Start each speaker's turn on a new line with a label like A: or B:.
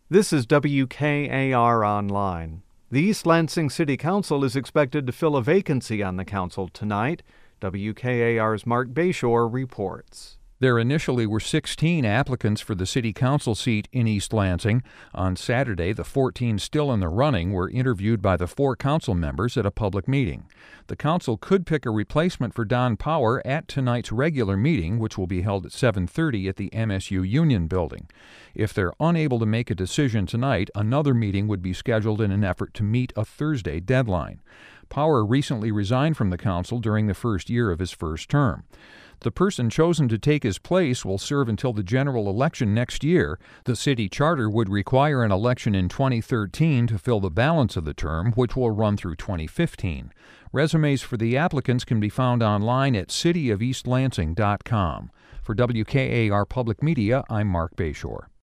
A: This is WKAR Online. The East Lansing City Council is expected to fill a vacancy on the council tonight. WKAR's Mark Bayshore reports.
B: There initially were 16 applicants for the city council seat in East Lansing. On Saturday, the 14 still in the running were interviewed by the 4 council members at a public meeting. The council could pick a replacement for Don Power at tonight's regular meeting, which will be held at 7:30 at the MSU Union Building. If they're unable to make a decision tonight, another meeting would be scheduled in an effort to meet a Thursday deadline. Power recently resigned from the council during the first year of his first term. The person chosen to take his place will serve until the general election next year. The city charter would require an election in 2013 to fill the balance of the term, which will run through 2015. Resumes for the applicants can be found online at cityofeastlansing.com. For WKAR Public Media, I'm Mark Bayshore.